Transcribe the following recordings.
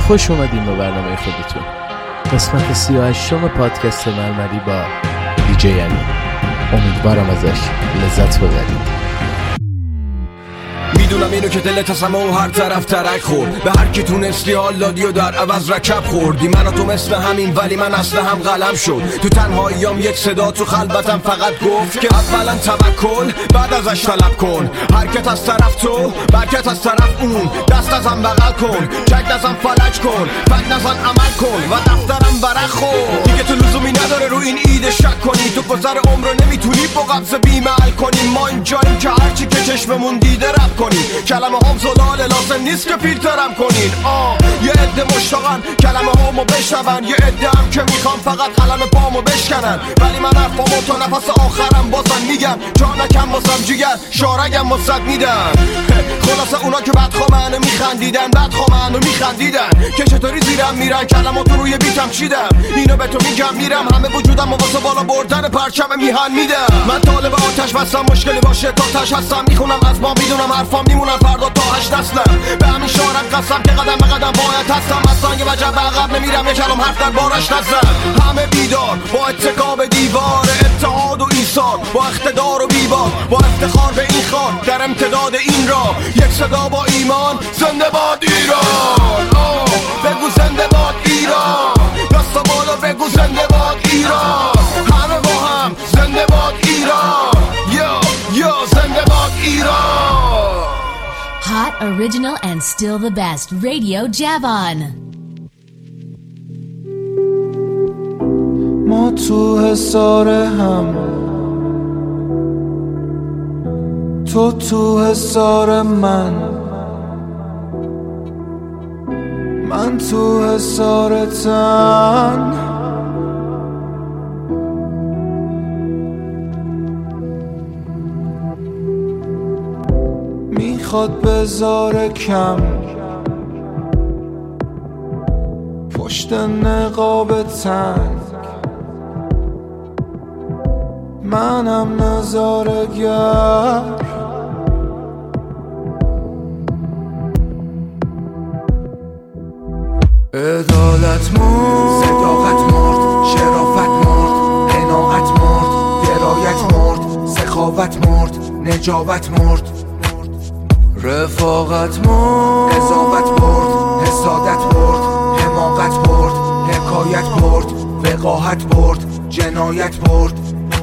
خوش اومدین به برنامه خودتون، قسمت 38 پادکست مرمری با دیجی علی. امیدوارم ازش لذت ببرید. میدونم اینو که دلت از همه و هر طرف ترک خورد، به هر کی تونستی حال دادی و در عوض رکب خوردی. من و تو مثل همین ولی من اصلا هم قلم شد. تو تنهاییام یک صدا تو خلوتم فقط گفت که اولا توکل بعد ازش طلب کن. حرکت از طرف تو برکت از طرف اون، دست ازم بغل کن، چک ازم فلج کن، فک نزن عمل کن و دفترم برق خور. دیگه تو لزومی نداره رو این ایده شک کنی، تو گذر عمر رو نمیتونی با قبض بیمعل کنی. ما اینجاییم که هرچی که چشممون دیده رب کنی. کلمه هم زلال لازم نیست که فیلترم کنین. یه عده مشتاقن کلمه همو بشنون، یه عده هم که میخوام فقط قلم پامو بشکنن. ولی من حرفامو تا نفس آخرم بازم میگم، جا نکم بازم جیگر شارگم واسد میدم. خلاصه اونا که بدخوامنو میخندیدن، بدخوامنو میخندیدن که چطوری زیرم میرن کلماتو روی بیتم چیدم. اینو به تو میگم میرم همه وجودم و واسه بالا بردن پرچم میهن میدم. من طالب آتش بستم، مشکلی باشه تا تش هستم. میخونم از ما میدونم حرفام میمونن فردا تا 8 نسلم. به همین شارم قسم که قدم به قدم باید هستم. از سنگ وجب عقب نمیرم، یه کلام حرف در بارش نزن. همه بیدار با اتکا به دیوار اتحاد و ایثار، با اقتدار و بیبار، با افتخار به این خار در امتداد این راه. یک صدا با ایمان، زنده باد ایران. بگو زنده باد ایران، دستا بالا بگو زنده باد ایران. همه با هم زنده باد ایران. یا زنده باد ایران. Hot, original, and still the best. Radio Javon. ما تو حصار هم، تو حصار من تو حصارتم. میخواد بذاره کم پشت نقاب تنگ، منم نظاره‌گر. عدالت مرد، صداقت مرد، شرافت مرد، قناعت مرد، درایت مرد، سخاوت مرد، نجابت مرد، رفاقت مرد، قضاوت برد، حسادت برد، حماقت برد، حکایت برد، وقاحت برد، جنایت برد.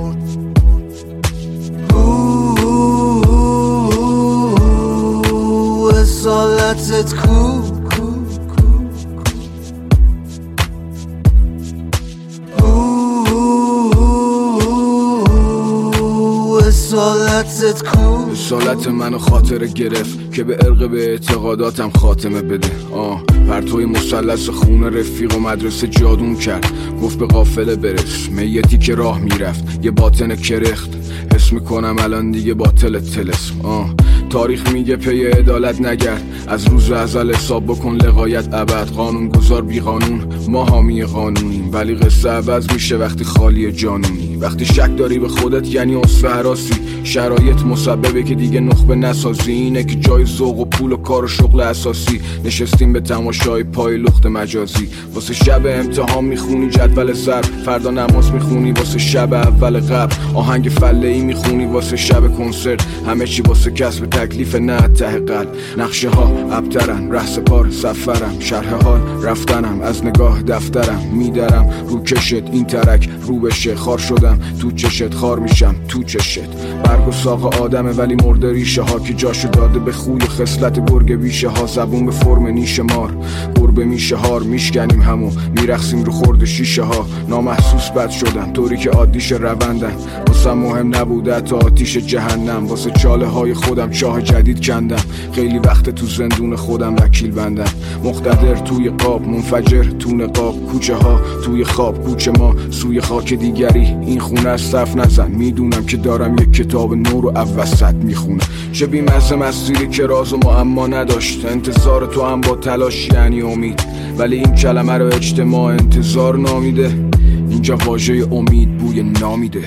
اصالتت کو رسالت منو خاطره گرفت که به عرق به اعتقاداتم خاتمه بده. پرتوی مثلث خون رفیق و مدرسه جادون کرد، گفت به قافله برس. میتی که راه میرفت یه باطن کرخت، حس میکنم الان دیگه باطل تلسم. تاریخ میگه پی عدالت نگرد، از روز ازل حساب بکن لقایت ابد. قانون گذار بی قانون، ما حامی قانونیم، ولی قصه عوض میشه وقتی خالی جانونی. وقتی شک داری به خودت یعنی اصفه هراسی، شرایط مسببه که دیگه نخبه نسازی. اینه که جای ذوق و پول و کار و شغل اساسی نشستیم به تماشای پای لخت مجازی. واسه شب امتحان میخونی جدول ضرب، فردا نماز میخونی واسه شب اول قبل، آهنگ فله‌ای میخونی واسه شب کنسرت. همه چی واسه کسب تکلیف نه ته قلب. نقشه ها ابترن، ره سپار سفرم، شرح حال رفتنم، از نگاه دفترم میدرم رو کشت. این ترک رو بشه خار شدم تو چشت، خار میشم تو چشت. برگ و ساق آدمه ولی مرده ریشه ها که جاشو داده به خوی و خصلت گرگ بیشه ها. زبون به فرم نیش مار، گربه میشه هار، میشکنیم همو میرخسیم رو خورد شیشه ها. نامحسوس بد شدن طوری که عادیش روندن، واسه مهم نبوده تا آتیش جهنم. واسه چاله های خودم چاه جدید کندم، خیلی وقت تو زندون خودم وکیل بندم. مقتدر توی قاب، منفجر تو نقاب، کوچه ها توی خواب، کوچه ما سوی خاک دیگری. این خونه از صف نزن، میدونم که دارم یک کتاب نو رو اوسط میخونم. چه بی‌مزه مسیری که راز و معما نداشت، انتظار تو هم با تلاش یعنی امید، ولی این کلمه رو اجتماع انتظار نامیده. اینجا واژه امید بوی نامیده.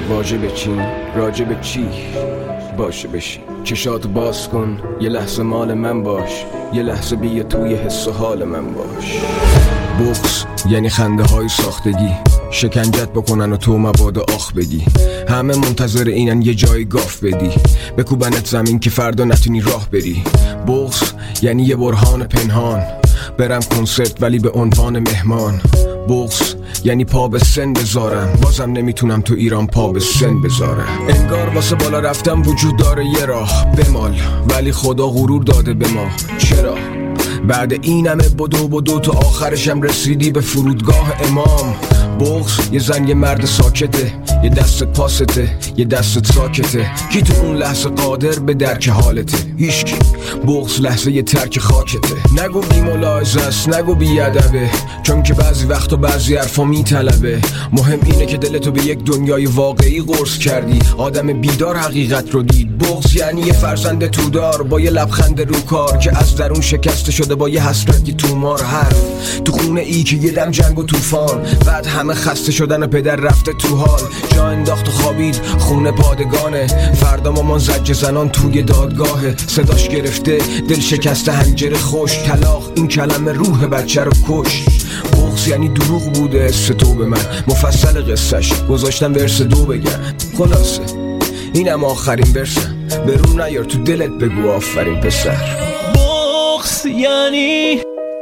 واجب چین راجب چی باشه بشین. چشاتو باز کن یه لحظه مال من باش، یه لحظه بیا توی حس و حال من باش. بغض یعنی خنده های ساختگی، شکنجت بکنن و تو مواد آخ بگی. همه منتظر اینن یه جای گاف بدی، بکوبنت زمین که فردا نتونی راه بری. بغض یعنی یه برهان پنهان، برم کنسرت ولی به عنوان مهمان. بغض یعنی پا به سن بذارم، بازم نمیتونم تو ایران پا به سن بذارم. انگار واسه بالا رفتم وجود داره یه راه بمال، ولی خدا غرور داده به ما. چرا؟ بعد این همه بدو تو آخرشم رسیدی به فرودگاه امام. بغض یه زن یه مرد ساکته، یه دستت پاسته یه دستت ساکته. کی تو اون لحظه قادر به درک حالته؟ هیچکی. بغض لحظه یه ترک خاکته. نگو بی ملاحظه است، نگو بی ادبه، چون که بعضی وقت و بعضی حرفا میطلبه. مهم اینه که دلتو به یک دنیای واقعی قرص کردی، آدم بیدار حقیقت رو دید. بغض یعنی یه فرزند تودار با یه لبخند رو کار، که از درون شکسته شده با یه حسرتی تومار. حرف تو خونه ای که یه دم جنگ و طوفان، بعد همه خسته شدن و پدر رفته تو حال. جا انداخت و خوابید خونه پادگانه، فردا مامان زجر زنان توی دادگاهه. صداش گرفته دل شکسته حنجره خوش، طلاق این کلمه روح بچه رو کش. بغض یعنی دروغ بوده است تو به من، مفصل قصهش گذاشتم ورس 2 بگم. خلاصه اینم آخرین ورسم، به رو نیار تو دلت بگو آفرین پسر. بغض یعنی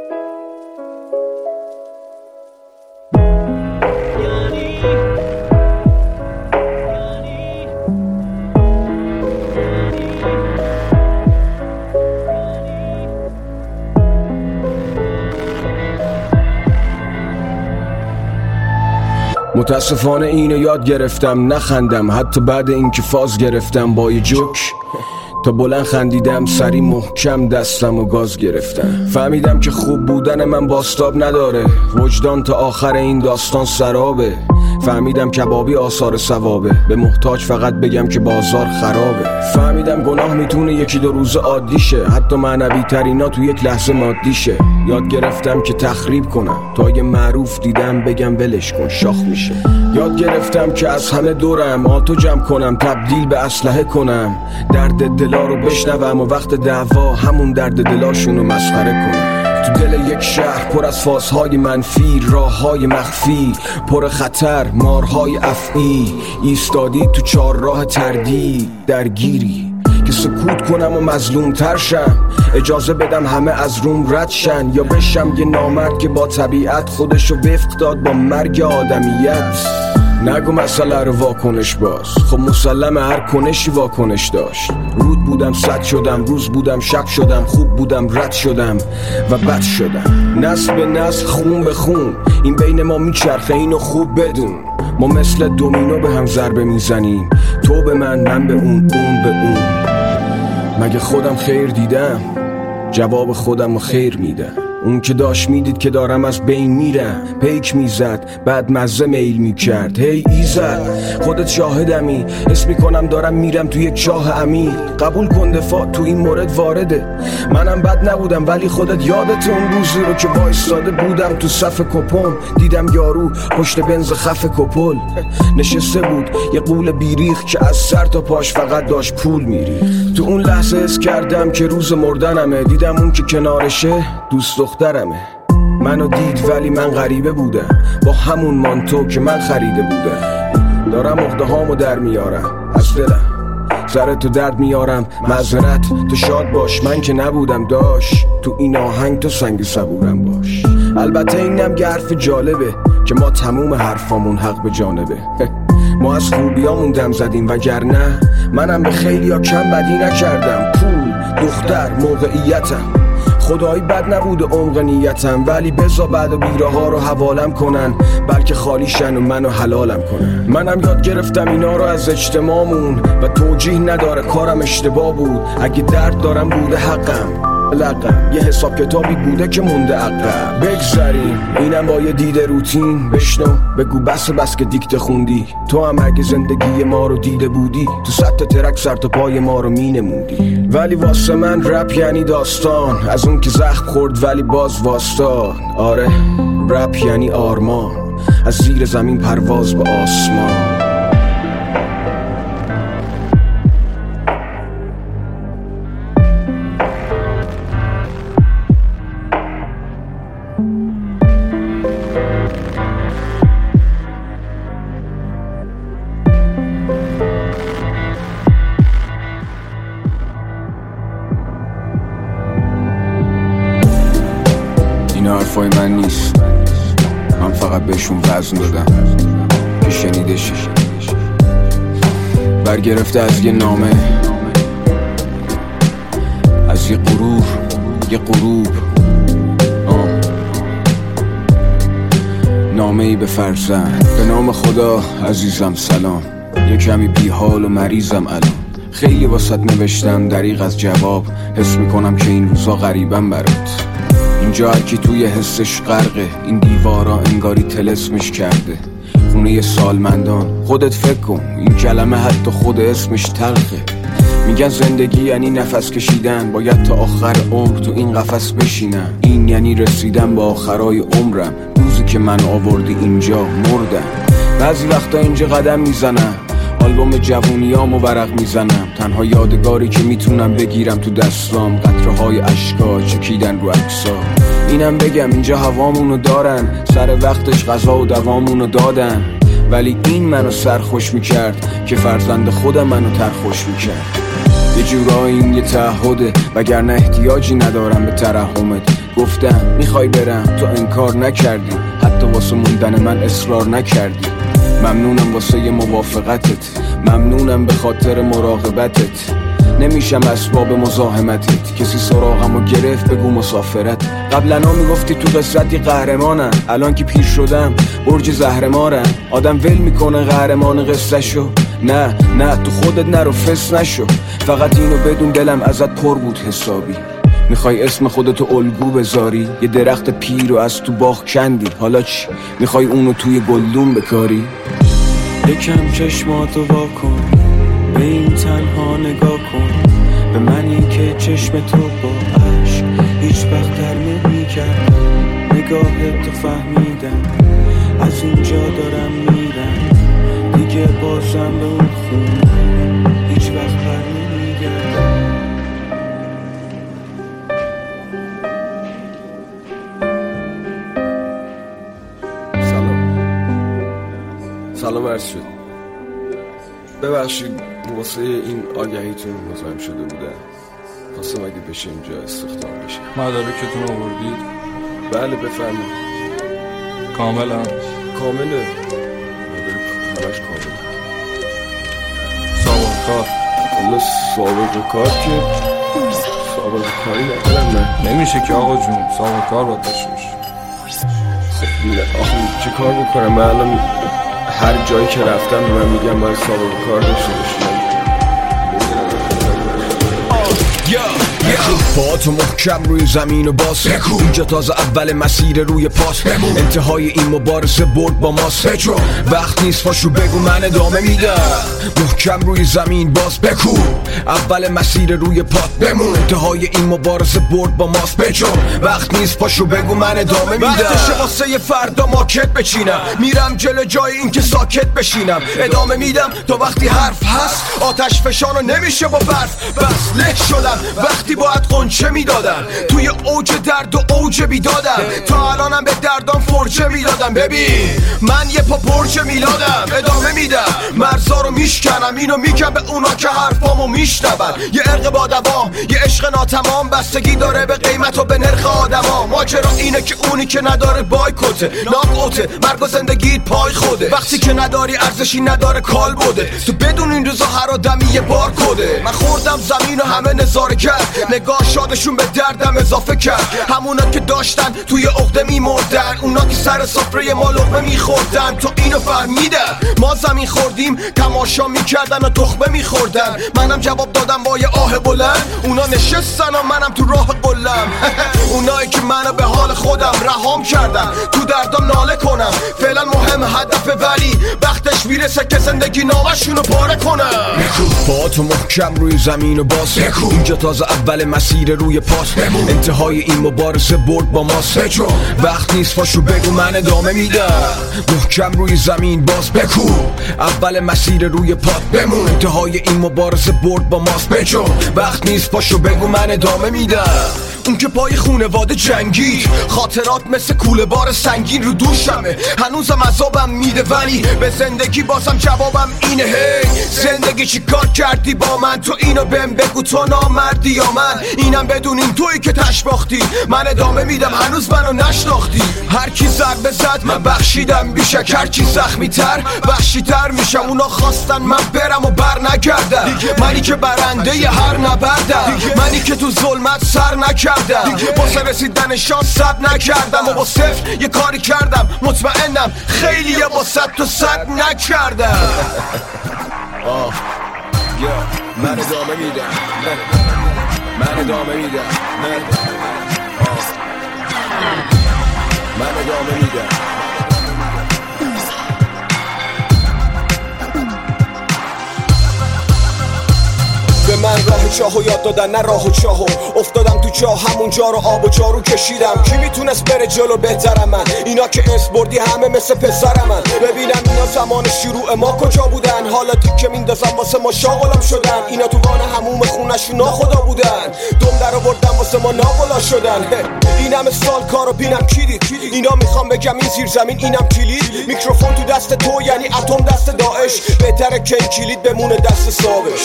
متاسفانه اینو یاد گرفتم نخندم، حتی بعد اینکه فاز گرفتم با یه جوک. تا بلند خندیدم سری محکم دستم و گاز گرفتم. فهمیدم که خوب بودن من باستاب نداره، وجدان تا آخر این داستان سرابه. فهمیدم کبابی آثار ثوابه، به محتاج فقط بگم که بازار خرابه. فهمیدم گناه میتونه 1-2 روز عادی شه، حتی معنوی ترینا تو یک لحظه مادی شه. یاد گرفتم که تخریب کنم، تا یه معروف دیدم بگم ولش کن شاخ میشه. یاد گرفتم که از همه دورم آتو جمع کنم، تبدیل به اسلحه کنم. درد دلا رو بشنوم و وقت دعوا همون درد دلاشونو مسخره کنم. تو دل یک شهر پر از فازهای منفی، راههای مخفی پر خطر، مارهای افعی. ایستادی تو 4 راه تردید، درگیری که سکوت کنم و مظلوم تر شم. اجازه بدم همه از روم رد شن، یا بشم یه نامرد که با طبیعت خودشو وفق داد با مرگ آدمیت. نگو مسئله رو واکنش باز، خب مسلمه هر کنشی واکنش داشت. رود بودم صد شدم، روز بودم شب شدم، خوب بودم رد شدم و بد شدم. نسل به نسل خون به خون این بین ما میچرخه، اینو خوب بدون. ما مثل دومینو به هم ضربه میزنیم، تو به من به اون به اون. مگه خودم خیر دیدم؟ جواب خودم رو خیر میدم. اون که داشت میدید که دارم از بین میرم، پیک میزد بعد مزه میل میکرد. هی ایزد خودت شاهدمی، حس میکنم دارم میرم تو یک چاه عمیق. قبول کن دفاع تو این مورد وارده، منم بد نبودم ولی خودت یادت اون روزی رو که وایستاده بودم تو صف کپم. دیدم یارو پشت بنز خف کپل نشسته بود، یه قول بیریخ که از سر تا پاش فقط داشت پول میری. تو اون لحظه حس کردم که روز مردنمه. دیدم اون که کنارشه دوست دخترمه. منو دید ولی من غریبه بودم، با همون مانتو که من خریده بودم. دارم عقده هامو در میارم از دلم، سر تو درد میارم معذرت. تو شاد باش من که نبودم، داش تو این آهنگ تو سنگ صبورم باش. البته اینم که حرف جالبه که ما تموم حرفامون حق به جانبه. ما از خوبیامون دم زدیم وگرنه منم به خیلی ها کم بدی نکردم. پول، دختر، موقعیتم خدایی بد نبود عمق نیتم، ولی بزا بعد بیره ها رو حوالم کنن، بلکه خالیشن و منو حلالم کنن. منم یاد گرفتم اینا رو از اجتماعمون و توجیه نداره کارم اشتباه بود. اگه درد دارم بوده حقم، لقم یه حساب کتابی بوده که مونده عقب. بگذاریم اینم با یه دیده روتین، بشنو بگو بس که دیکته خوندی. تو هم اگه زندگی ما رو دیده بودی، تو سطح ترک سر تا پای ما رو مینمودی. ولی واسه من رپ یعنی داستان، از اون که زخم خورد ولی باز واسطاد. آره رپ یعنی آرمان، از زیر زمین پرواز به آسمان. این حرفای من نیست، من فقط بهشون وزن دادم که شنیدشی. برگرفته از یه نامه، از یه غروب نامه ای به فرزند. به نام خدا عزیزم سلام، یه کمی بیحال و مریضم الان. خیلی واسط نوشتم دریغ از جواب، حس میکنم که این روزا غریبم برات. اینجا هرکی توی حسش غرقه، این دیوارا انگاری طلسمش کرده. خونه سالمندان، خودت فکر کن این کلمه حتی خود اسمش تلخه. میگن زندگی یعنی نفس کشیدن، باید تا آخر عمر تو این قفس بشینم. این یعنی رسیدن به آخرای عمرم، روزی که من آوردی اینجا مردم. بعضی وقتا اینجا قدم میزنم، آلبوم جوونیامو ورق میزنم. تنها یادگاری که میتونم بگیرم تو دستام، قطره‌های اشکا چکیدن رو عکسا. اینم بگم اینجا هوامونو دارن، سر وقتش غذا و دوامونو دادن. ولی این منو سرخوش میکرد که فرزند خودم منو ترخوش میکرد. یه جورایی این یه تعهده، وگرنه احتیاجی ندارم به ترحمت. گفتم میخوای برم، تو انکار نکردی، حتی واسه موندن من اصرار نکردی. ممنونم واسه یه موافقتت، ممنونم به خاطر مراقبتت. نمیشم اسباب مزاحمتت، کسی سراغمو گرفت بگو مسافرت. قبلنا میگفتی تو قصتی قهرمانم، الان که پیر شدم برج زهرمارم. آدم ول میکنه قهرمان قصه شو، نه تو خودت نرو فس نشو. فقط اینو بدون دلم ازت پر بود حسابی. میخوای اسم خودتو الگو بذاری، یه درخت پیر رو از تو باغ کندی. حالا چی؟ میخوای اونو توی گلدون بکاری؟ یکم چشماتو وا کن، به این تنها نگاه کن. به منی که چشم تو با عشق هیچ وقت در نمی‌کرد. نگاهت تو فهمیدم، از اینجا دارم میرم دیگه. بازم به اون خونه هیچ وقت بر نمیگردم. سلام عرض شد. ببخشید واسه این آگهیتون مزاحم شده بودم. خواستم اگه بشه اینجا استخدام بشه. مدارکتون آوردید؟ بله بفرمایید. کاملا؟ کامله، مدارک همش کامله. سابقه کار؟ والا سابقه کار که سابقه کاری ندارم من. نمیشه که آقا جون، سابقه کار باید داشته باشی. خب آخه چه کار بکنم؟ من الان هر جایی که رفتم به من میگم باید سابقه کار داشته باشم. پاتو محکم روی زمین و باز اینجا تازه اول مسیر روی پاس. انتهای این مبارزه برد با ماست. وقت نیست پاشو بگو من ادامه میدم. محکم روی زمین باز بکو، اول مسیر روی پات بمون. انتهای این مبارزه برد با ماست. وقت نیست پاشو بگو من ادامه میدم. وقتشه واسه یه فردا ماکت بچینم، میرم جلو جای این که ساکت بشینم. ادامه میدم تا وقتی حرف هست، آتش فشانو نمیشه با برف. بس له شدم وقتی باید قنچه میدادم، توی اوج درد و اوج بیدادم. تا الانم به دردام فرچه میدادم. ببین من یه پا پرچه میلادم. ادامه میدم مرزا رو میشکنم، اینو میگم به اونا که حرفامو میشنون. یه ارق با دوام، یه عشق ناتمام، بستگی داره به قیمت و به نرخ آدما. ماجرا اینه که اونی که نداره بایکوته، ناکوته، مرگ و زندگیت پای خوده. وقتی که نداری ارزشی نداره کال بوده. تو بدون این روزا هر آدمی یه بار کده. من خوردم زمین و همه نظاره کرد، نگاه شادشون به دردم اضافه کرد. همونا که داشتن توی عقده میمردن، اونا که سر سفره ما لقمه میخوردن. تو اینو فهمیدن ما زمین خوردیم، تماشا میکردن و تخمه میخوردن. منم جواب دادم با یه آه بلند، اونا نشستن و منم تو راه قلم. اونایی که منو به حال خودم رهام کردن، تو دردم ناله کنم. فعلا مهم هدفه، ولی وقتش میرسه که زندگی نامشونو پاره کنم. پاتو محکم روی زمین و باز اینجا تازه اول مسیر روی پاس. انتهای این مبارزه برد با ماست. وقت نیست پاشو بگو من ادامه میدم. محکم روی زمین باز بکو، اول مسیر روی پات بمون. انتهای این مبارزه برد با ماست. وقت نیست پاشو بگو من ادامه میدم. اون که پای خونواده جنگید. خاطرات مثل کوله بار سنگین رو دوشمه، هنوزم عذابم میده ولی به زندگی بازم جوابم اینه. هی زندگی چی کار کردی با من؟ تو اینو بهم بگو، تو نامردی یا من؟ اینم بدونین تویی که تشباختی، من ادامه میدم هنوز منو نشناختی. هر کی ضربه زد من بخشیدم بیشک، هر کی زخمی تر وحشی تر میشم. اونا خواستن من برم و بر نگردم، منی که برنده ی هر نبردم، منی که تو ظلمت سر نکردم، واسه رسیدن شانس صد نکردم و با صفر یه کاری کردم. مطمئنم خیلی یه با صد تو صد نکردم. من ادامه میدم، من ادامه میدم، من ادامه میدم. به من راه چاهو یاد دادن، نه راه و چاهو. افتادم تو چاه، همونجا رو آب و جارو کشیدم. کی میتونست بره جلو بهترم من؟ اینا که اسم بردی همه مثل پسرم من. ببینم اینا زمان شروع ما کجا بودن، حالا تیکه میندازم واسه ما شاغلم شدن. اینا تو وان هموم خونشون ناخدا بودن، دم در آوردن واسه ما ناقلا شدن. این همه سال کارو بینم کلید، اینا میخوام بگم این زیر زمین اینم کلید. میکروفون تو دست تو یعنی اتم دست داعش، بهتره که این کلید بمونه دست صابش.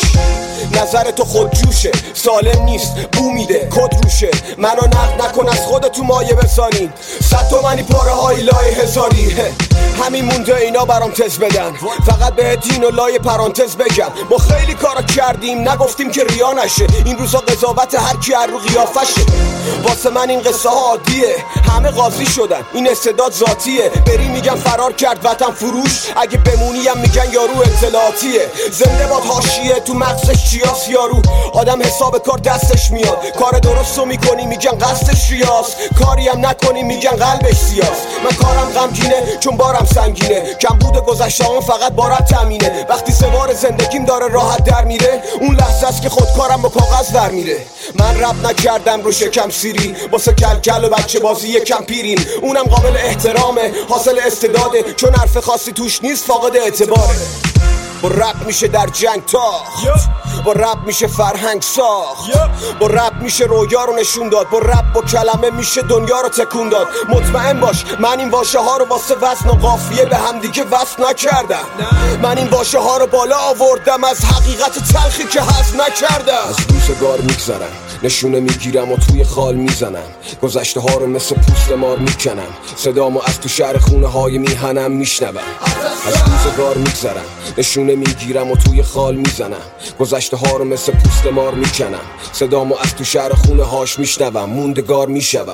نظر تو خود جوشه، سالم نیست، بو میده کد روشه. منو نقد نکن، از خودتو مایه بزنین. 100 تومنی پاره های لای هزاری، همین مونده اینا برام تز بدن. فقط به دین و لای پرانتز بگم، ما خیلی کارا کردیم نگفتیم که ریا نشه. این روزا قضاوت هر کی هر رو قیافشه. واسه من این قصه ها عادیه، همه قاضی شدن، این استعداد ذاتیه. بری میگم فرار کرد وطن فروش، اگه بمونیم میگن یارو اطلاعاتیه. زنده باد حاشیه، تو مغزش چیاس یارو. آدم حساب کار دستش میاد، کار درستو میکنی میگن قصدش ریاست، کاری هم نکنی میگن قلبش سیاست. من کارم غمگینه چون بارم سنگینه، کم بوده گذشته‌ام فقط بارم تامینه. وقتی سوار زندگیم داره راحت در میره، اون لحظه است که خودکارم با کاغذ در میره. من رپ نکردم رو شکم سیری، واسه کلکل و بچه بازی یکم پیریم. اونم قابل احترامه، حاصل استعداده، چون حرف خاصی توش نیست فاقد اعتباره. با رپ میشه در جنگ تاخت، با رپ میشه فرهنگ ساخت، با رپ میشه رویا رو نشون داد، با رپ با کلمه میشه دنیا رو تکون داد. مطمئن باش من این واژه ها رو واسه وزن و قافیه به هم دیگه وصل نکردم. من این واژه ها رو بالا آوردم از حقیقت تلخی که هضم نکردم. از روزگار میگذرم، نشونه میگیرم و توی خال میزنم. گذشته ها رو مثل پوست مار میکنم، صدامو از تو شهر خونه های میهنم میشنوم. از روزگار میگذرم، نشونه میگیرم و توی خال میزنم. گذشته ها رو مثل پوست مار میکنم، صدامو از تو شهر خونه هاش میشنوم. موندگار میشوم.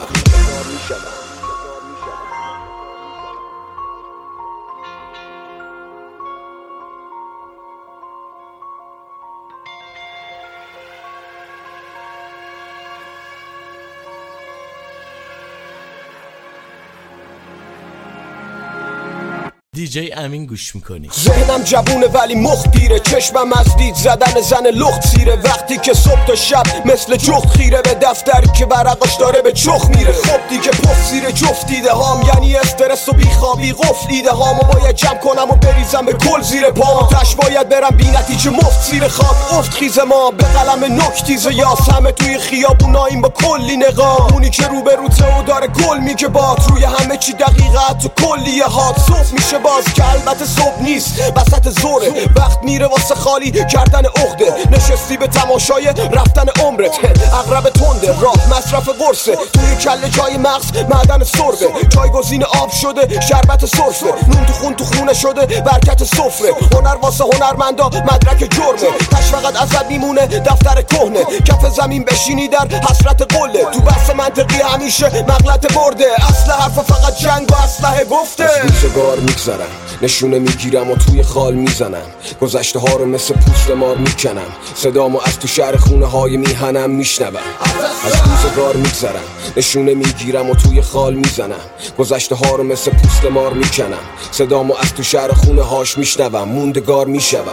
دیجی امین گوش میکنی. ذهنم جوونه ولی مخ دیره، چشمم از دید زدن زن لخت سیره. وقتی که صبح تا شب مثل جخت خیره به دفتری که ورقاش داره به چخ میره. خب دیگه پف زیر جفت دیده هام، یعنی استرس و بیخوابی قفل دیده هامو باید جمع کنم و بریزم به کل زیر پام. تش باید برم بی نتیجه مفت زیر خاک افت خیز ما به قلم نکتیز یاس. همه توی خیابوناییم با کلی نقاب، اونی که رو به روته و داره گل میگه بات. روی همه چی دقیقت و کلیه هات. صبح میشه باز که البته صبح نیست، وسط زوره. وقت میره واسه خالی کردن عقده، نشستی به تماشای رفتن عمرت. اغرب تنده راه مصرف قرصه، توی کله جای مغز معدن سربه. جایگزین آب شده شربت سرفه، نون تو خون تو خونه شده برکت سفره. هنر واسه هنرمندا مدرک جرمه، تش فقط ازت میمونه دفتر کهنه. کف زمین بشینی در حسرت قله، تو بحث منطقی همیشه مغلط برده. اصل حرف فقط جنگ و اسلحه گفته. از روزگار میگذرم، نشونه میگیرم و توی خال میزنم. گذشته ها رو مثل پوست مار میکنم، صدامو از تو شهر خونه های میهنم میشنوم. از روزگار میگذرم، نشونه میگیرم و توی خال میزنم. گذشته ها رو مثل پوست مار میکنم، صدامو از تو شهر خونه هاش میشنوم. موندگار میشوم.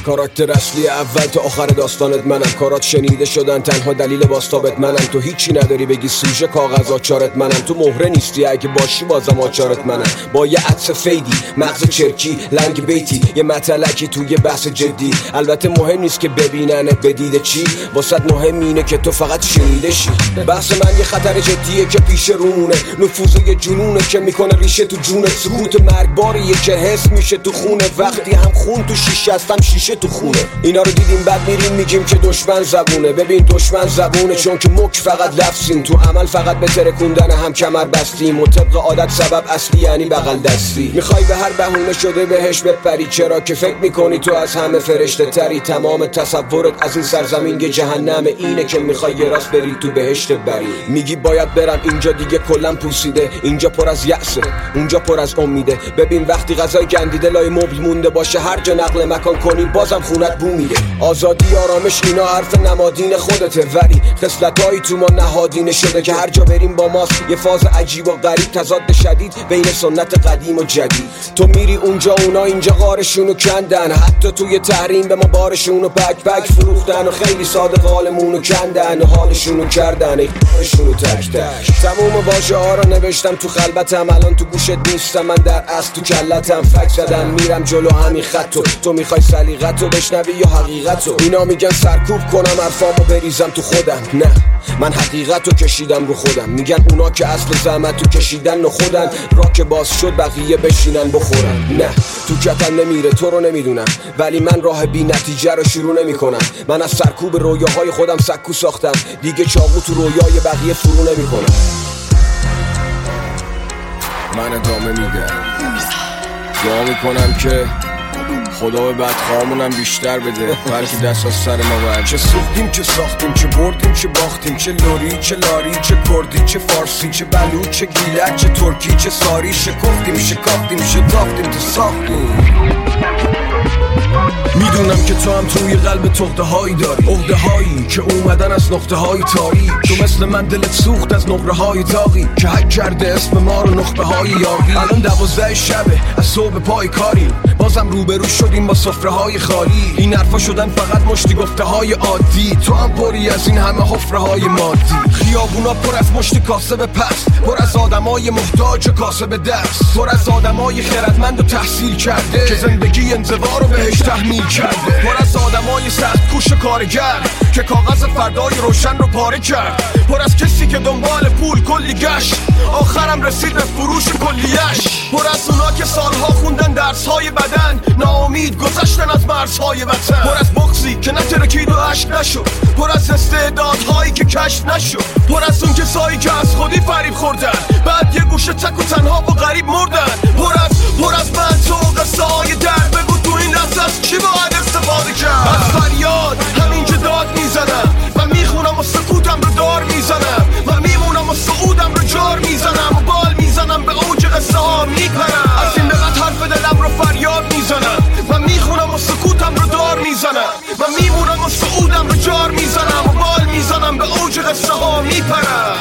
کاراکتر اصلی اول تا آخر داستانت منم، کارات شنیده شدن تنها دلیل باستابت منم. تو هیچی نداری بگی سوژه کاغذ آچارت منم، تو مهره نیستی اگه باشی بازم آچارت منم. با یه عطس فیدی مغز چرکی لنگ بیتی یه متلکی توی بحث جدی. البته مهم نیست که ببیننت بدیده چی، واسط مهم اینه که تو فقط شنیده شی. بحث من یه خطر جدیه که پیش رونه، نفوذ یه جنونه که میکنه ریشه تو جونت. سکوت مرگباریه که حس میشه تو خونه، وقتی هم خون تو شیشه هستم شیشه تو خونه. اینا رو دیدیم بعد میریم میگیم که دشمن زبونه. ببین دشمن زبونه چون که مک فقط لفظیم، تو عمل فقط به ترکوندن هم کمر بستیم و طبق عادت سبب اصلی یعنی بغل دستی. میخوای به هر بهونه شده بهش بپری، چرا که فکر میکنی تو از همه فرشته تری. تمام تصورت از این سرزمین یه جهنم، اینه که میخوای یه راست بری تو بهشت بری. میگی باید برم اینجا دیگه کلم پوسیده، اینجا پر از یأسه اونجا پر از امیده. ببین وقتی غذای گندیده لای مبل مونده باشه، هر جا نقل مکان کنی بازم خونت بو میده. آزادی آرامش اینا حرف نمادین خودته، ولی خصلتایی تو ما نهادینه شده که هر جا بریم با ماست. یه فاز عجیب و غریب تضاد شدید بین سنت قدیم و جدید. تو میری اونجا اونا اینجا غارشونو کندن، حتی توی تحریم به ما بارشونو پک فروختن و خیلی ساده قالمونو کندن و حالشونو کردن ایشونو تک تک. تموم واژه ها رو نوشتم تو خلبتم، الان تو گوشت نیستم، من در اصل تو کلتم. فک زدم میرم جلو همین خطو، تو میخوای سلیقتو بشنوی یا حقیقتو؟ اینا میگن سرکوب کنم حرفامو بریزم تو خودم، نه من حقیقتو کشیدم رو خودم. میگن اونا که اصل زحمتو کشیدن و خودن، را که باز شد بقیه بشینن بخورن. نه تو کتم نمیره تو رو نمیدونم، ولی من راه بی نتیجه رو شروع نمی کنم. من از سرکوب رویاهای خودم سکو ساختم، دیگه چاقو تو رویای بقیه فرو نمی کنم. من ادامه میدم، دعا میکنم که خدا به بدخواهامونم بیشتر بده، بلکه دست از سر ما برد. چه سوختیم چه ساختیم، چه بردیم چه باختیم، چه لوری چه لاری، چه کردی چه فارسی، چه بلوچ چه گیلک، چه ترکی چه ساری. شکفتیم شکافتیم شتافتیم تو ساختیم. میدونم که تو هم توی قلب تخته هایی داری، عقده هایی که اومدن از نقطه های تاریک. تو مثل من دلت سوخت از نقره های تاقی که حک کرده اسم ما رو نخبه های یاقی. الان 12 شبه از صبح پای کاریم، بازم روبرو شدیم با سفره های خالی. این حرفا شدن فقط مشتی گفته های عادی، تو هم پری از این همه حفره های مادی. خیابونا پر از مشتی کاسب پست، پر از آدمای محتاج کاسب دست، پر از آدمای خردمند و تحصیل کرده که زندگی انزوا رو بهش تحمیل کرده، پر از آدمای سخت کوش کارگر که کاغذ فردای روشن رو پاره کرد، پر از کسی که دنبال پول کلی گشت آخرم رسید به فروش کلیش، پر از اونا که سالها خوندن درسهای بدن ناامید گذشتن از مرزهای وطن، پر از بغضی که نترکید و عشق نشد، پر از استعدادهایی که کشف نشد، پر از اون کسایی که از خودی فریب خوردن بعد یه گوشه تک و تنها و غریب مردن، پر از من تو قصه های درد. بگو تو این لحظه از کی باید استفاده کرد؟ از فریاد همینجا داد میزنم و میخونم و سکوتم رو دار میزنم و میمونم و صعودم رو جار میزنم و بال میزنم به اوج قصه ها میپرم. از این بقید حرف دلم رو فریاد میزنم و میخونم و سکوتم رو دار میزنم و میمونم و صعودم رو جار میزنم و بال میزنم به اوج قصه ها میپرم.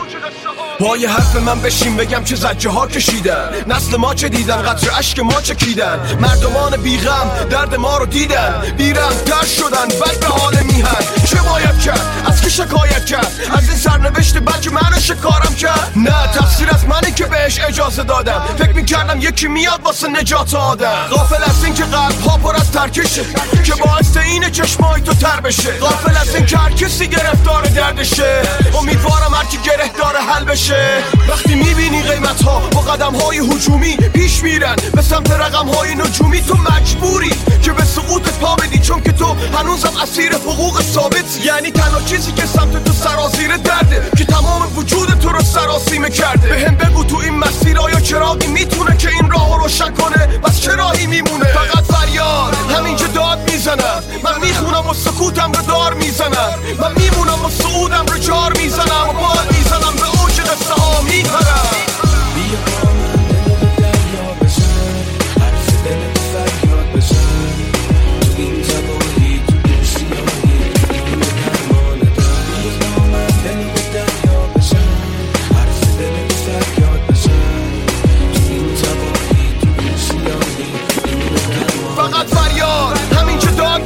پای حرف من بشین بگم چه زجه ها کشیدن، نسل ما چه دیدن، قطر عشق ما چکیدن، مردمان بیغم درد ما رو دیدن، بیرم در شدن بد به حال میهن. چه باید کرد؟ از کی شکایت کرد؟ از این سرنوشت بچه من شکارم کرد؟ نه تقصیر از منی که بهش اجازه دادم، فکر میکردم یکی میاد واسه نجات آدم. غافل از این که قلب ها پر از ترکشه که باعث اینه چشمای تو تر بشه، غافل از این که هر کسی گرفتار دردشه، امیدوارم هر کی گره داره حل بشه. وقتی میبینی قیمت ها با قدم های هجومی پیش میرن به سمت رقم های نجومی، تو مجبوری که به سقوطت پا بدی چون که تو هنوزم اسیر حقوق ثابت. یعنی تنها چیزی که سمت تو سرازیر درده که تمام وجود تو رو سراسیمه کرده. بهم بگو تو این مسیر آیا چراغی میتونه که این راه رو روشن کنه؟ بس چه راهی میمونه؟ فقط فریاد همینجا داد میزنم، من میخونم و سکوتم رو دار میزنم، من میمونم و صعودم رو جار میزنم و بال میزنم به اوج قصه ها میپرم. بیا دریا بزن، حرف دلت فریاد بزن، تو این تباهی تو دل سیاهی این درمان دم. بیا من دل به دریا بزن، حرف دلت فریاد بزن، تو این تباهی تو دل سیاهی این درمان. فقط فریاد همینجا داد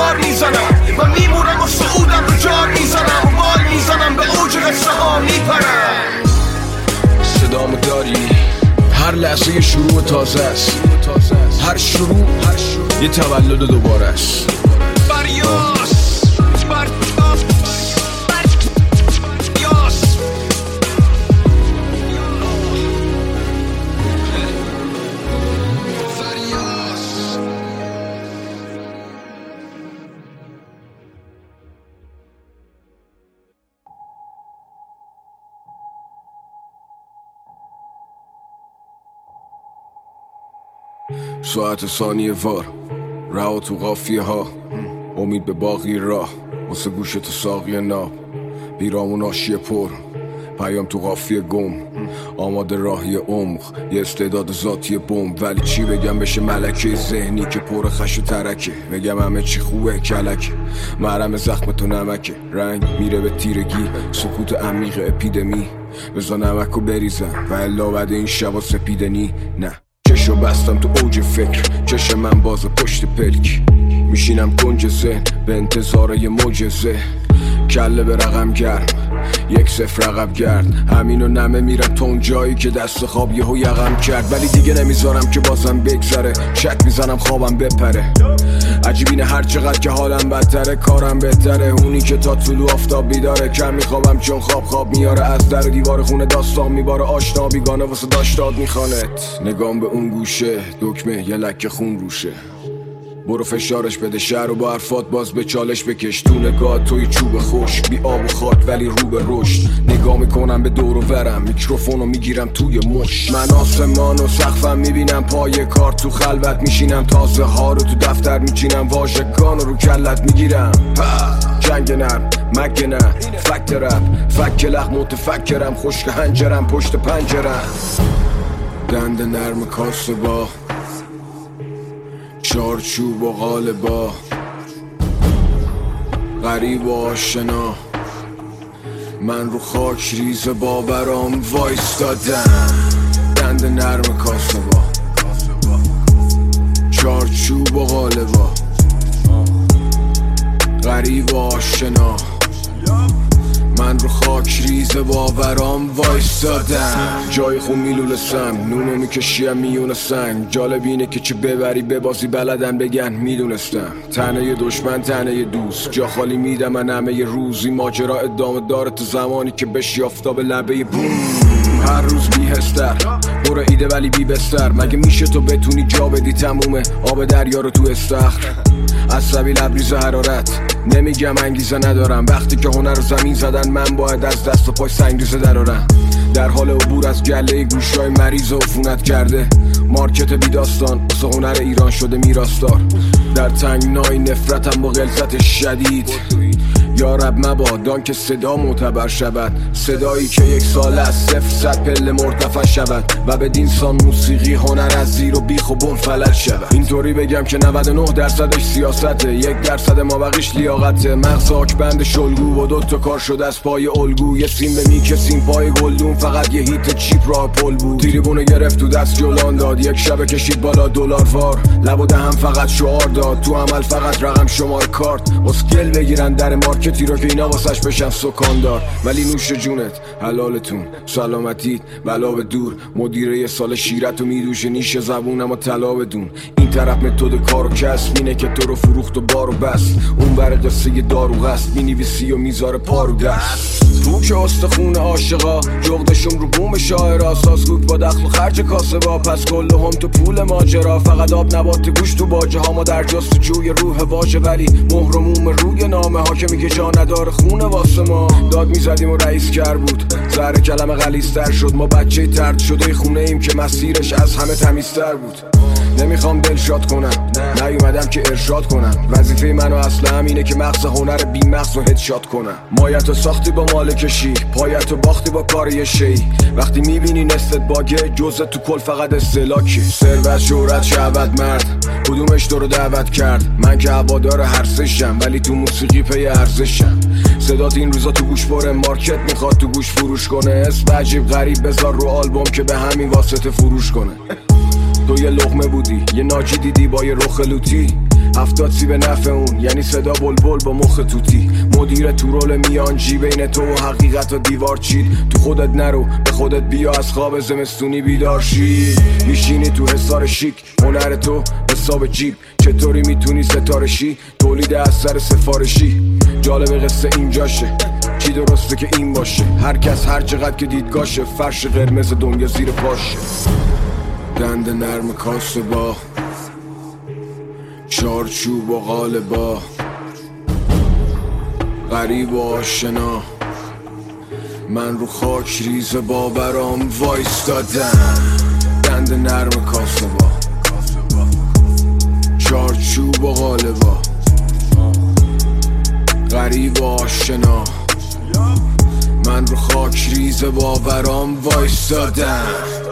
بار میزنم و میمونم و سعودم رو جار میزنم و بال میزنم به اوج قصه ها میپرم. صدامو داری؟ هر لحظه یه شروع تازه است، هر شروع یه تولد دوباره است. فریاس ساعت ثانیه وار رها تو قافیه ها، امید به باقی راه واسه گوش تو ساقی ناب، بیرامون آشیه پر پیام تو قافیه گم، آماده راهی عمق یه استعداد ذاتی بمب. ولی چی بگم بشه ملکه ذهنی که پر خش و ترکه، بگم همه چی خوبه کلکه، مرهم زخم تو نمکه، رنگ میره به تیرگی، سکوت عمیق اپیدمی، بزا نمکو بریزم و الا بعد این شبا سپیدنی. نه چشو بستم تو اوج فکر، چشم من باز پشت پلک، میشینم کنج ذهن به انتظار یه معجزه، کله به رقم گرم 1-0 عقب گرد، همینو نمه میرم تا اون جایی که دست خواب یهو یقم کرد. ولی دیگه نمیذارم که بازم بگذره، شک میزنم خوابم بپره، عجیبینه هر چقدر که حالم بدتره کارم بهتره، اونی که تا طلوع آفتاب بیداره، کم میخوابم چون خواب میاره، از در و دیوار خونه داستان میباره، آشنا بیگانه واسه داشتاد میخوانت، نگام به اون گوشه دکمه یه لکه خون روشه، برو فشارش بده شهر و با حرفات باز به چالش بکش، تو نگاه توی چوب خوش بی آب و خاک ولی رو به رشد، نگاه میکنم به دور و ورم میکروفونو میگیرم توی مش، من آسمان و سقفم میبینم پای کار، تو خلوت میشینم تازه ها رو تو دفتر میچینم، واژگان رو کلت میگیرم، جنگ نرم مگه نه فکت رپ فک لخ متفکرم، خشک هنجرم پشت پنجرم، دند نرم کاسه با چارچوب و قالبا، غریب و آشنا، من رو خاک ریز باورام وایستادم، دند نرم کاسه با چارچوب و قالبا، غریب و آشنا، من رو خاک ریز باورام وایستادم، جای خون میلولسم نونو میکشیم میون سنگ، جالب اینه که چه ببری ببازی بلدن بگن میدونستم، تنه دشمن تنه دوست، جا خالی میدم من همه ی روزی، ماجرا ادامه داره تا زمانی که بشی آفتاب لبه بوم، هر روز بیهستر برو ایده ولی بی بستر، مگه میشه تو بتونی جا بدی تمومه آب دریا رو تو استخر، عصبی لبریز حرارت نمیگم انگیزه ندارم، وقتی که هنر رو زمین زدن من باید از دست و پای سنگریزه درارم، در حال عبور از گله گوشای مریض و عفونت کرده، مارکت بی داستان واسه هنر ایران شده میراستار، در تنگنای نفرتم با غلظت شدید، یا رب مبادان که صدا معتبر شود، صدایی که 1 سال از 0-100 پله مرتفع شود و به دینسان موسیقی هنر از زیر و بیخ و بن فلج شود، اینطوری بگم که 99% سیاسته، 1% مابقیش لیاقته، مغز آکبند شلگو و 2 تا کار شده از پای الگو، یه سیم به میکسیم پای گلدون، فقط یه هیت چیپ راه پل بود، تریبونه گرفت تو دست جولان داد، یک شب کشید بالا دلار وار، لب و دهم فقط شعار داد، تو عمل فقط رقم شمار کارت، اسکل بگیرن در مارکتی رو که اینا واسش بشن سکاندار، ولی نوش جونت حلالتون سلامتیت بلا به دور، مدیره یه سال شیرت و میدوشه نیش زبونم و طلا بدون، این طرف متد کار و کسب اینه که تو رو فروخت و بار و بست، اون بر قصه دارو غست مینویسی و میذاره پارو دست، تو که استخون عاشقا جغدشم رو بوم شاعرا، سازگوک با دخل و خرج کاسبا، پس کل هم تو پول ماجرا، فقط آب نبات گوش تو باجه ها، ما در جستجوی روح واژه ولی مهرموم روی نامه ها که میگه جا نداره خونه واسه ما، داد میزدیم و رئیس کر بود، زهر کلمه غلیظ‌تر شد، ما بچه ترد شده خونه ایم که مسیرش از همه تمیزتر بود، نمیخوام دلشاد کنم نیومدم که ارشاد کنم، وظیفه منو اصلا همینه که مغز هنر بی مغز و هدشات کنم، مایتو ساختی با مال کشی پایتو باختی با کار یه شی، وقتی میبینی نستت باگه جزء تو کل فقط استلاکی، ثروت شهرت شهوت مرد کدومش تو رو دعوت کرد، من که هوادار هر سشم ولی تو موسیقی پی ارزشم، صدات این روزا تو گوش بره مارکت میخواد تو گوش فروش کنه، اسم عجیب غریب بذار رو آلبوم که به همین واسطه فروش کنه، تو یه لقمه بودی یه ناجی دیدی با یه رخ لوتی، 70 سی به نفع اون، یعنی صدا بلبل با مخ توتی. مدیر تو رول میانجی بین تو و حقیقت و دیوار چید. تو خودت نرو، به خودت بیا، از خواب زمستونی بیدار شی. میشینی تو حصار شیک، هنر تو حساب جیب. چطوری میتونی ستاره شی؟ تولید اثر سفارشی. جالب قصه اینجاشه، چی درسته که این باشه. هر کس هر چقدر که دیدگاشه، فرش قرمز دنیا زیر پاشه. دند نرم کاسه با چارچوب و قالبا، غریب و آشنا. من رو خاک ریز باورام وایستادم. دند نرم کاسه با چارچوب و قالبا، غریب و آشنا. من رو خاک ریز باورام وایستادم.